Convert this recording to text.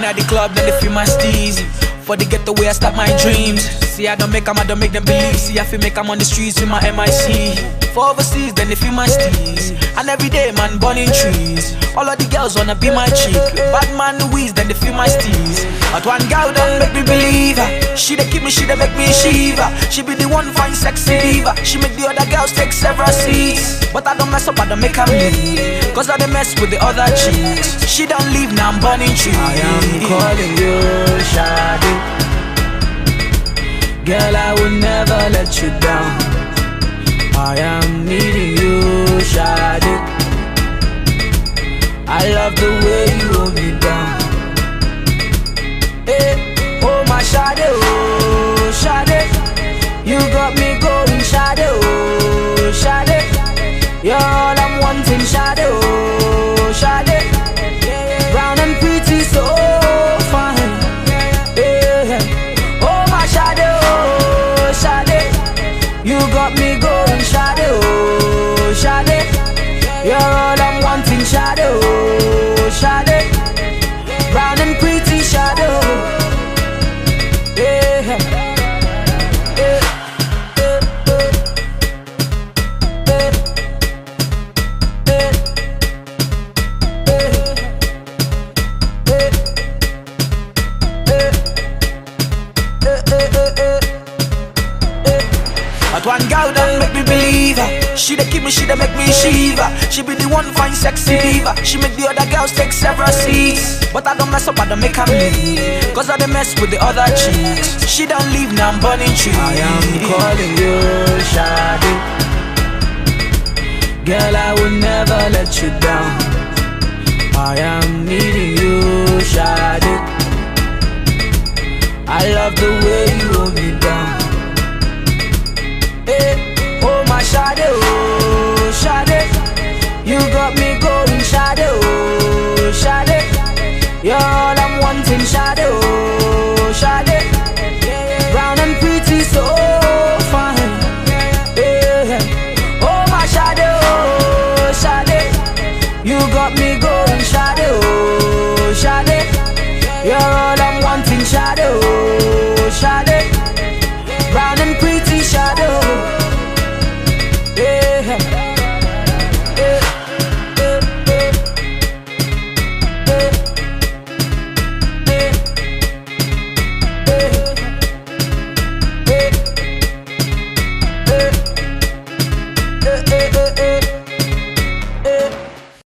at the club, then they feel my steezy. For the getaway, I start my dreams. See, I don't make them believe. See, I feel make them on the streets with my MIC. For overseas, then they feel my steez. And every day, man, burning trees. All of the girls wanna be my chick. Bad man wheeze, then they feel my steez. But one girl don't make me believe her. She dey keep me, she dey make me shiver. She be the one fine sexy diva. She make the other girls take several seats. But I don't mess up, I don't make her leave. Cause I don't mess with the other chicks. She don't leave, now I'm burning trees. I am calling you, Shawty. Girl, I will never let you down. I am needing you, Shawty. I love the way you hold me down. Hey, oh my Shawty, oh Shawty. You got me going, Shawty, oh Shawty. You're all I'm wanting, Shawty, oh Shawty. Brown and pretty, so fine. Yeah. Oh my Shawty, oh Shawty. You got me going, Shawty, oh Shawty. You're all I'm wanting, Shawty, oh Shawty. Brown and pretty, Shawty. Yeah. But one girl don't make me believe her. She dey keep me, she dey make me shiver. She be the one fine sexy diva. She make the other girls take several seats. But I don't mess up, I don't make her leave. Cause I don't mess with the other chicks. She don't leave, now I'm burning trees. I am calling you, Shawty. Girl, I will never let you down. I am needing you, Shawty. I love the way you hold me down. Hey, oh my Shawty, oh Shawty. You got me going, Shawty, oh Shawty. You're all I'm wanting, Shawty, oh Shawty. Brown and pretty, so fine. Yeah. Oh my Shawty, oh Shawty. You got me